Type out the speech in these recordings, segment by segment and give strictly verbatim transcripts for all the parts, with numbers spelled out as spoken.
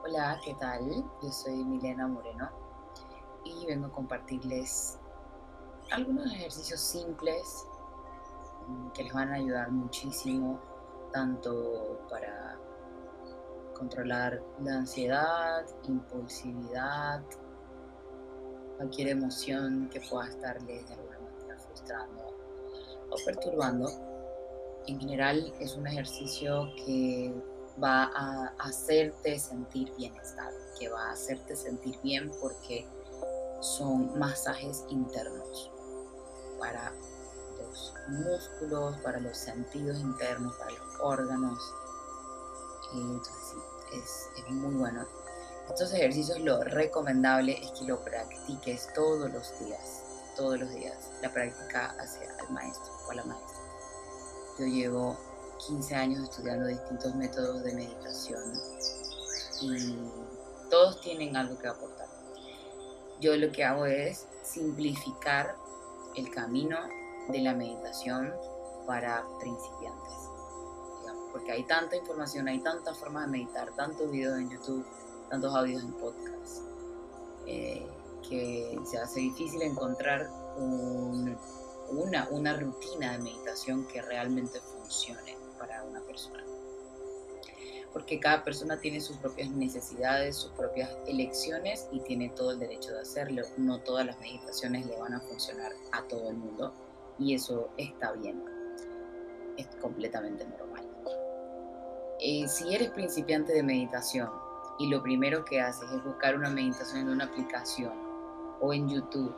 Hola, ¿qué tal? Yo soy Milena Moreno y vengo a compartirles algunos ejercicios simples mm, que les van a ayudar muchísimo, tanto para controlar la ansiedad, impulsividad, cualquier emoción que pueda estarles de alguna manera frustrando o perturbando. En general es un ejercicio que va a hacerte sentir bienestar, que va a hacerte sentir bien porque son masajes internos para los músculos, para los sentidos internos, para los órganos. Entonces sí, es, es muy bueno. Estos ejercicios lo recomendable es que lo practiques todos los días, todos los días. La práctica hacia el maestro o a la maestra. Yo llevo quince años estudiando distintos métodos de meditación y todos tienen algo que aportar. Yo lo que hago es simplificar el camino de la meditación para principiantes, digamos, porque hay tanta información, hay tantas formas de meditar, tantos videos en YouTube, tantos audios en podcast, eh, que se hace difícil encontrar un, una, una rutina de meditación que realmente funcione para una persona. Porque cada persona tiene sus propias necesidades, sus propias elecciones y tiene todo el derecho de hacerlo. No todas las meditaciones le van a funcionar a todo el mundo y eso está bien, es completamente normal. Eh, si eres principiante de meditación y lo primero que haces es buscar una meditación en una aplicación o en YouTube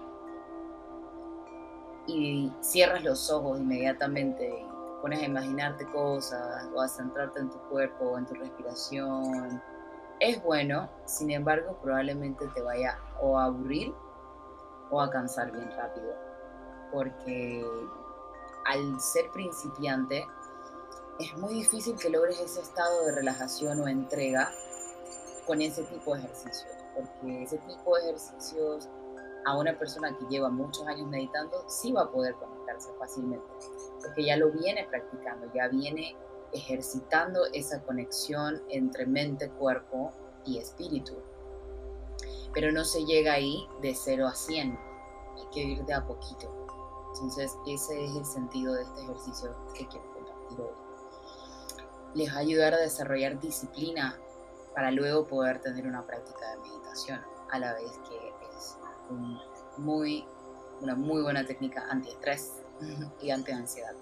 y cierras los ojos inmediatamente y te pones a imaginarte cosas o a centrarte en tu cuerpo o en tu respiración, es bueno, sin embargo, probablemente te vaya o a aburrir o a cansar bien rápido, porque al ser principiante es muy difícil que logres ese estado de relajación o entrega con ese tipo de ejercicios, porque ese tipo de ejercicios a una persona que lleva muchos años meditando sí va a poder conectarse fácilmente, porque ya lo viene practicando, ya viene ejercitando esa conexión entre mente, cuerpo y espíritu. Pero no se llega ahí de cero a cien, hay que ir de a poquito. Entonces ese es el sentido de este ejercicio que quiero compartir hoy. Les va a ayudar a desarrollar disciplina para luego poder tener una práctica de meditación, a la vez que es un muy, una muy buena técnica antiestrés y antiansiedad.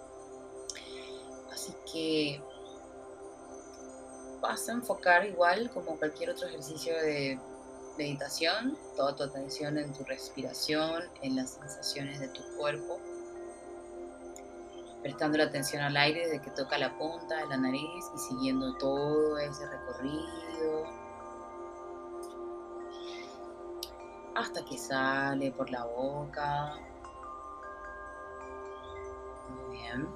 Así que vas a enfocar igual como cualquier otro ejercicio de meditación, toda tu atención en tu respiración, en las sensaciones de tu cuerpo, prestando la atención al aire desde que toca la punta de la nariz y siguiendo todo ese recorrido hasta que sale por la boca. Muy bien.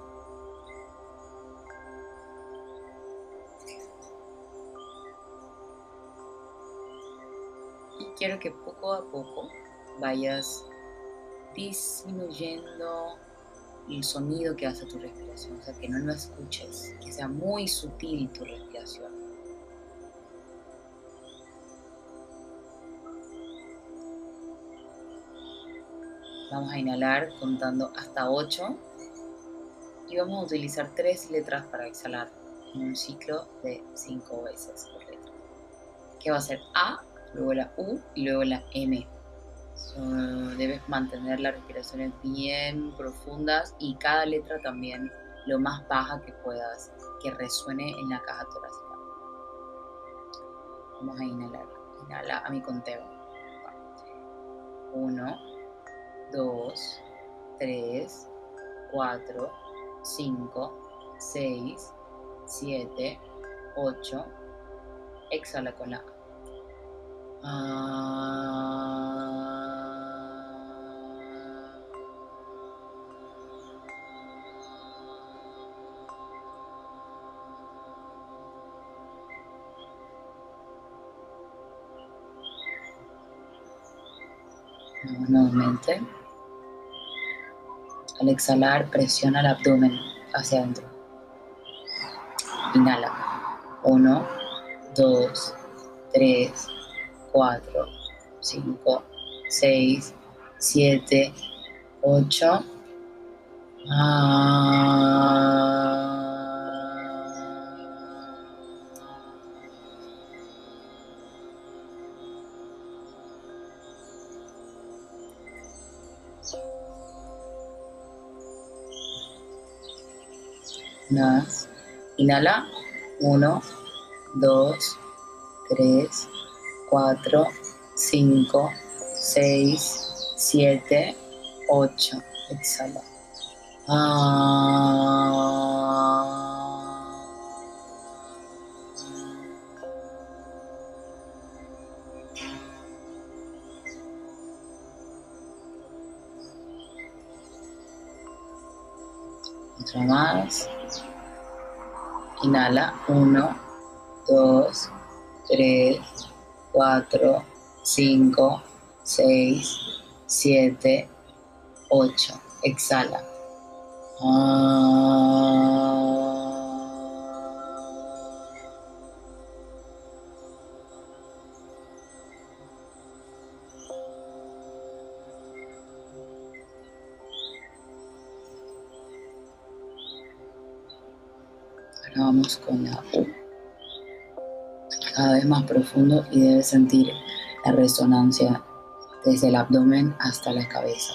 Y quiero que poco a poco vayas disminuyendo el sonido que hace tu respiración, o sea, que no lo escuches, que sea muy sutil tu respiración. Vamos a inhalar contando hasta ocho y vamos a utilizar tres letras para exhalar en un ciclo de cinco veces por letra, que va a ser A, luego la U y luego la M. So, debes mantener las respiraciones bien profundas y cada letra también lo más baja que puedas, que resuene en la caja torácica. Vamos a inhalar. Inhala a mi conteo. Uno, dos, tres, cuatro, cinco, seis, siete, ocho. Exhala con la A. Ah. Nuevamente. Al exhalar, presiona el abdomen hacia adentro. Inhala. Uno, dos, tres, cuatro, cinco, seis, siete, ocho. Ah. Más. Inhala. uno, dos, tres, cuatro, cinco, seis, siete, ocho. Exhala. Ah. Otra más. Inhala. uno, dos, tres, cuatro, cinco, seis, siete, ocho. Exhala. Ah. Ahora vamos con la U. Cada vez más profundo y debes sentir la resonancia desde el abdomen hasta la cabeza.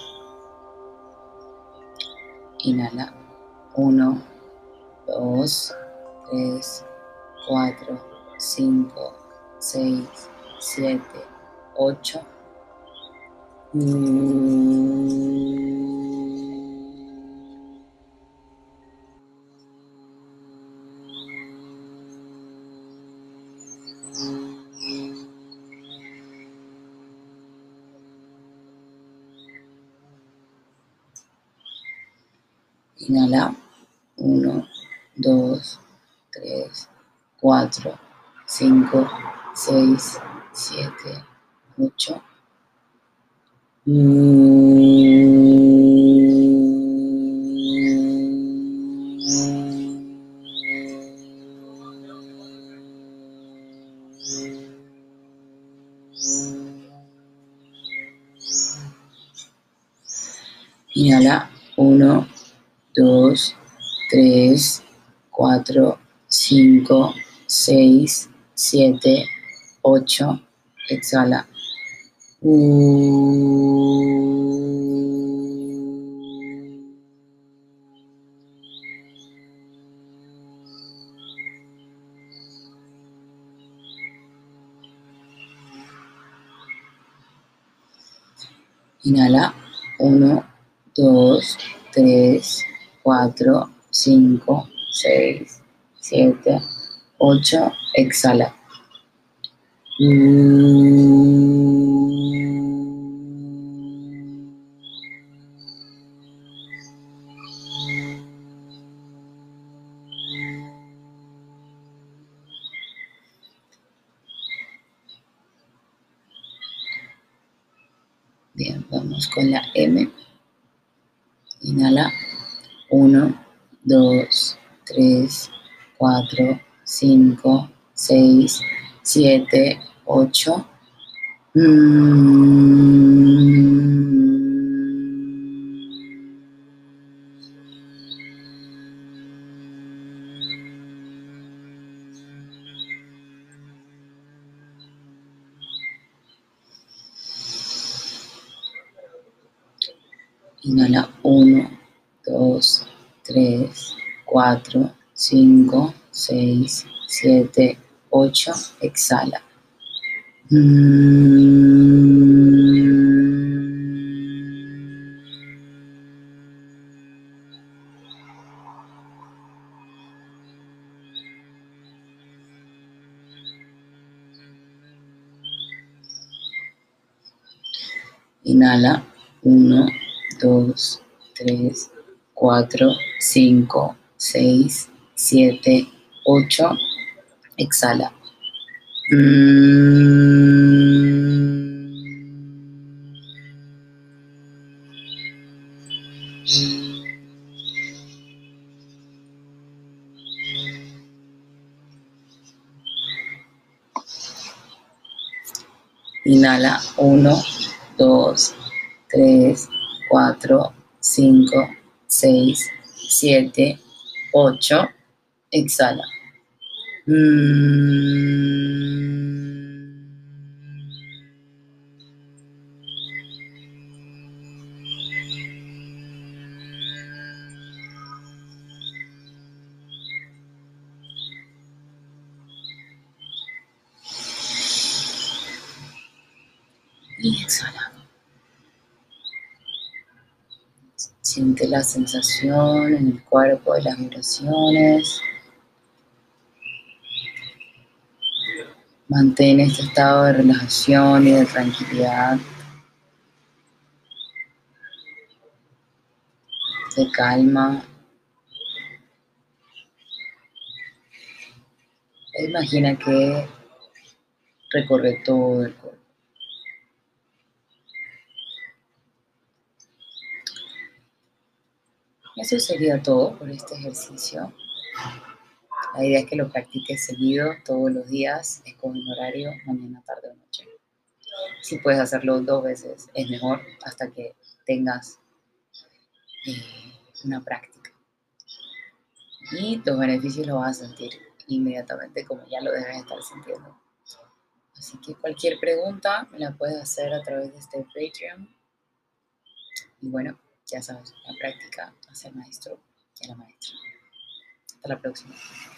Inhala. uno, dos, tres, cuatro, cinco, seis, siete, ocho. Inhala. uno, dos, tres, cuatro, cinco, seis, siete, ocho. Inhala. uno, dos, tres, cuatro, cinco, seis, siete, ocho. Exhala. Inhala. uno, dos, tres, cuatro, cinco, seis, siete, ocho. Exhala. Bien, vamos con la M. Inhala. uno, dos, tres, cuatro, cinco, seis, siete, ocho. Inhala. uno, dos, tres, cuatro, cinco, seis, siete, ocho. Exhala. Inhala. uno, dos, tres, cuatro, cinco, seis, siete, ocho. Exhala. Inhala, uno, dos, tres, cuatro, cinco, seis, siete, ocho. Exhala. Y exhala. Siente la sensación en el cuerpo de las vibraciones. Mantén este estado de relajación y de tranquilidad, de calma. E imagina que recorre todo el cuerpo. Eso sería todo por este ejercicio. La idea es que lo practiques seguido, todos los días, escoge un horario, mañana, tarde o noche. Si puedes hacerlo dos veces, es mejor, hasta que tengas eh, una práctica. Y los beneficios los vas a sentir inmediatamente, como ya lo debes estar sintiendo. Así que cualquier pregunta me la puedes hacer a través de este Patreon. Y bueno, ya sabes, la práctica hace al maestro y a la maestra. Hasta la próxima.